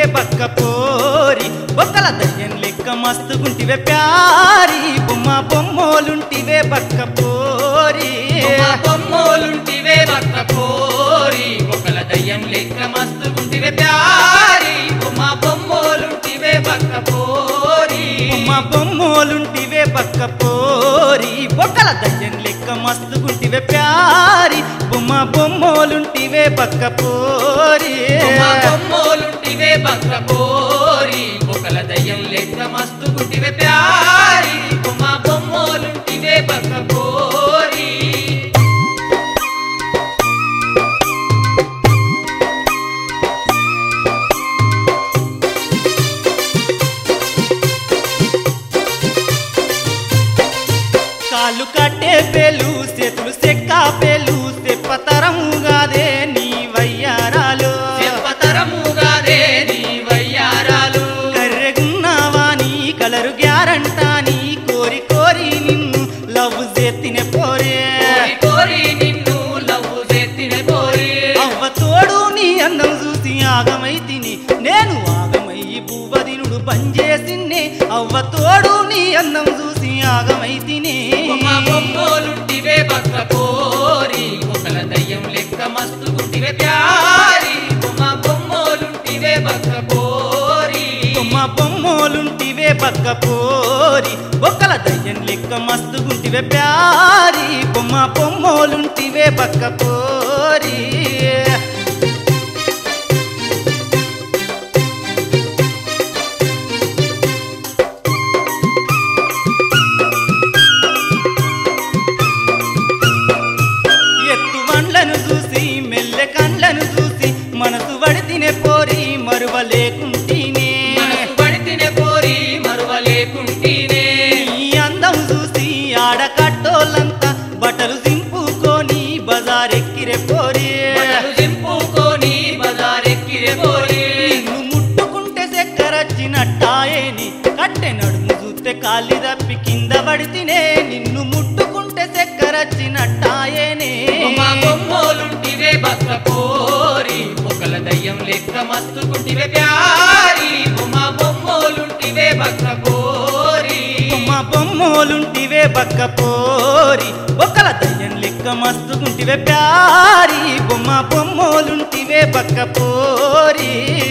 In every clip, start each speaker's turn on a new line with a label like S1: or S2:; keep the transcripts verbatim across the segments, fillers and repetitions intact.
S1: బక్క పోరి బొక్కల దయ్యం లెక్క మస్తుగుంటివే ప్యారి బొమ్మ బొమ్మోలుంటివే బక్క పోరి
S2: బొమ్మోలుంటివే బక్క పోరి బొక్కల దయ్యం లెక్క మస్తుగుంటివే ప్యారి బొమ్మ బొమ్మోలుంటివే బక్క పోరి
S1: బొమ్మ బొమ్మోలుంటివే బక్క పోరి బొక్కల దయ్యం లెక్క మస్తుగుంటివే ప్యారి బొమ్మ బొమ్మోలుంటివే బక్క పోరి
S2: బొమ్మోలుంటివే బక్క పోరి బొక్కల దయ్యం లెక్క మస్తుగుంటివే ప్యారి బొమ్మ బొమ్మోలుంటివే బక్క పోరి
S1: కాళ్ళు కట్టే పేలు చేతులు సెక్క పేలు చెప్పతరముగాదే నీ వయ్యారాలు
S2: చెప్పతరముగాదే నీ వయ్యారాలు
S1: కర్రెగున్నావా నీ కలరు గ్యారంటా నీ కోరి కోరి నిన్ను లవ్ చేతినే పోరే
S2: కోరి నిన్ను లవ్ చేతినే పోరి
S1: అవ్వ తోడు నీ అందం చూసి ఆగమైతిని నేను ఆగమయ్యి భూవదినుడు బంజేసిన్నే అవ్వ తోడు నీ అందం చూసి ఆగమైతిని
S2: బొమ్మోలుంటివే బక్క పోరి బొక్కల దయ్యం లెక్క మస్తుగుంటివే ప్యారి బొమ్మ బొమ్మోలుంటివే బక్క పోరి
S1: బొమ్మ బొమ్మోలుంటివే బక్క పోరి బొక్కల దయ్యం లెక్క మస్తుగుంటివే ప్యారి బొమ్మ బొమ్మోలుంటివే బక్క పోరి చూసి మెల్లె కండ్లను చూసి మనసు వడితినే పోరి మరువలేకుంటీనే
S2: వడితినే పోరి మరువలేకుంటీనే
S1: ఈ అందం చూసి ఆడకట్టోళ్ళంతా బట్టలు సింపుకొని బజారెక్కిరే పోరి
S2: సింపుకొని బజారెక్కిరే పోరి
S1: నిన్ను ముట్టుకుంటే చక్కెరచ్చినట్టాయేని కట్టె నడుము చూస్తే కాలి తప్పి కింద పడితినే నిన్ను ముట్టుకుంటే చక్కెరచ్చినట్టాయేనే
S2: బొమ్మోలుంటివే బక్క పోరి బొక్కల దయ్యం లెక్క మస్తుగుంటివే ప్యారి బొమ్మ బొమ్మోలుంటివే బక్క పోరి
S1: బొమ్మ బొమ్మోలుంటివే బక్క పోరి బొక్కల దయ్యం లెక్క మస్తుగుంటివే ప్యారి బొమ్మ బొమ్మోలుంటివే బక్క పోరి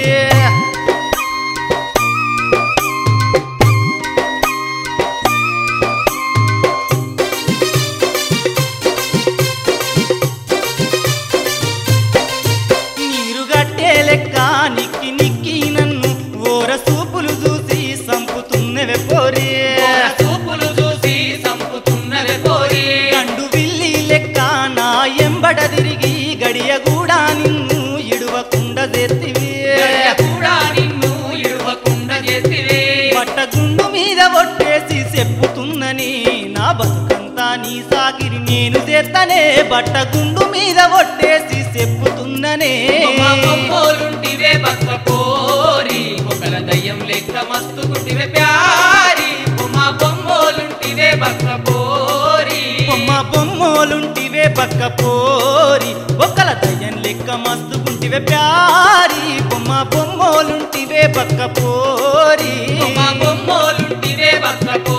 S1: లెక్క నిక్కి నిక్కి నన్ను ఓర సూపులు చూసి సంపుతున్నవే పోరి
S2: సూపులు చూసి సంపుతున్నవే పోరి
S1: కండు విల్లి లెక్క నా ఎంబడ తిరిగి గడియ కూడా నిన్ను ఇడువకుండా చేతివి
S2: కూడా నిన్ను ఇడువకుండా చేతివి
S1: పట్టగుండు మీద ఒట్టేసి చెప్పుతున్నని నా బతుకంతా నీ సాకిరి నేను చేస్తనే బట్టగుండు మీద ఒట్టేసి చెప్పుతున్ననే
S2: బొమ్మోలుంటివే బక్క పోరి బొక్కల దయ్యం లెక్క మస్తుగుంటివే ప్యారి బొమ్మ బొమ్మోలుంటివే బక్క పోరి
S1: బొమ్మ బొమ్మోలుంటివే బక్క పోరి బొక్కల దయ్యం లెక్క మస్తుగుంటివే ప్యారి బొమ్మ బొమ్మోలుంటివే బక్క పోరి
S2: బొమ్మ బొమ్మోలుంటివే బక్క